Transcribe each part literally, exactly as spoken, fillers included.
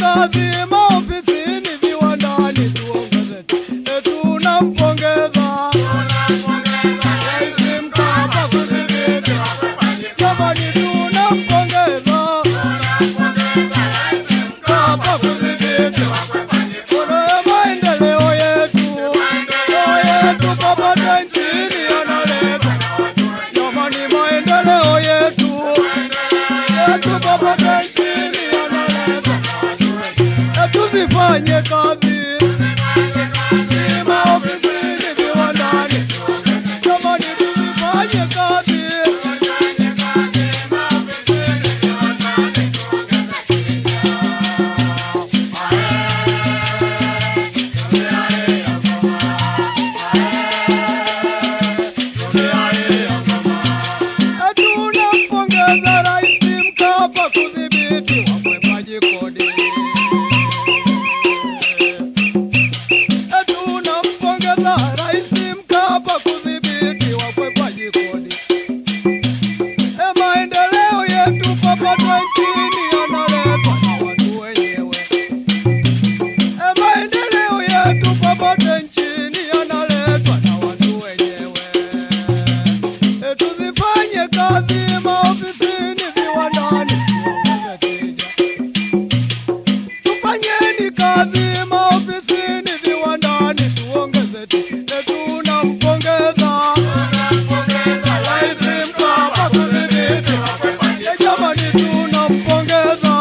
kazi maofisini, viwandani, tuongeze. Tunampongeza Rais Mkapa kudhibiti. Jamani, tunampongeza Mkapa kudhibiti. Kuna maendeleo yetu yetu popote nchini yanaleta. Jamani, maendeleo yetu yetu popote nchini yanaleta. Tuzifanye kazi maofisini, viwandani. Jamani, tuzifanye kazi. Tunampongeza Rais Mkapa kudhibiti wakwepaji kodi. Tunampongeza Rais Mkapa kudhibiti wakwepaji kodi. Maendeleo yetu popote nchini yanaletwa na watu wenyewe. Maendeleo yetu popote nchini yanaletwa na watu wenyewe. Tuzifanye kazi maofisini, viwandani, tuongeze tija. Tufanyeni kazi maofisini, viwandani, tuongeze tija. Tunampongeza Rais Mkapa kudhibiti. Jamani, tunampongeza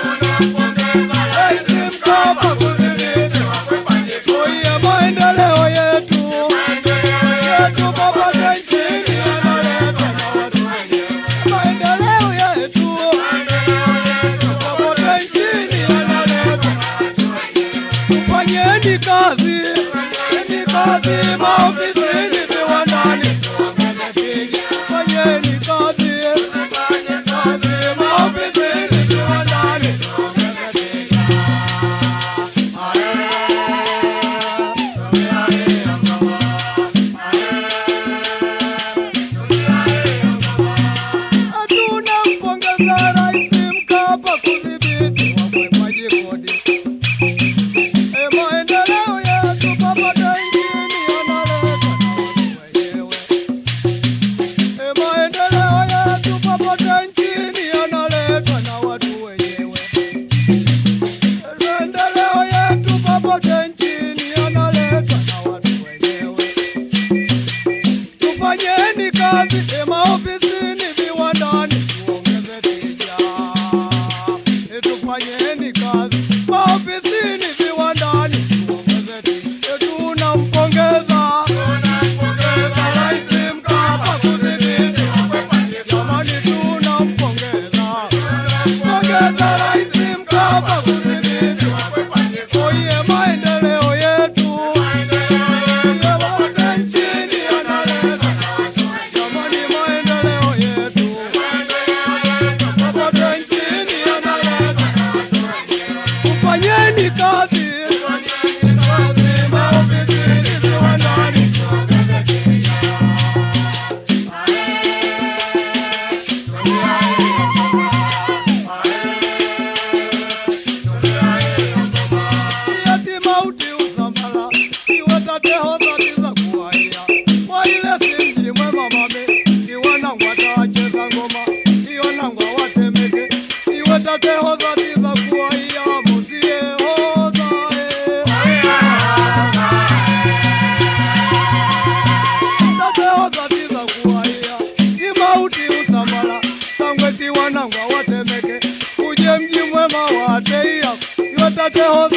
Rais Mkapa kudhibiti. Oye, maendeleo yetu yetu popote nchini yanaleta na watu wenyewe. Maendeleo yetu popote nchini yanaleta. Tufanyeni kazi, fanyeni kazi maofisini, viwandani, tuongeze tija. Fanyeni kazi, kazi maofisini, viwandani, tuongeze tija. Tunampongeza Rais Mkapa kudhibiti wakwepaji kodi. Maendeleo yetu popote nchini yanaletwa na watu wenyewe. Maendeleo yetu popote nchini yanaletwa na watu wenyewe. Maendeleo yetu popote nchini yanaletwa na watu wenyewe. Tufanyeni kazi maofisini, viwandani, tuongeze tija. Tufanyeni kazi maofisini, viwandani, tuongeze tija. Tunampongeza Rais Mkapa kudhibiti. Jamani, tunampongeza pongeza Rais Mkapa kudhibiti. Oye, maendeleo yetu popote nchini yanaleta. Jamani, maendeleo yetu popote nchini yanaleta. Tufanyeni kazi kazi maofisini, viwandani, tuongeze tija. Ati mauti usambala, siwatate hodari za kuwaia. Kwa ile simji mwema mame, iwanangwa tacheza ngoma, ionangwa watemeke. Siwatate hodari za kuwaia, muzie hodari. Tate hodari za kuwaia, imauti usambala, sangwe tiwanangwa watemeke. Uje mji mwema wateia, siwatate hodari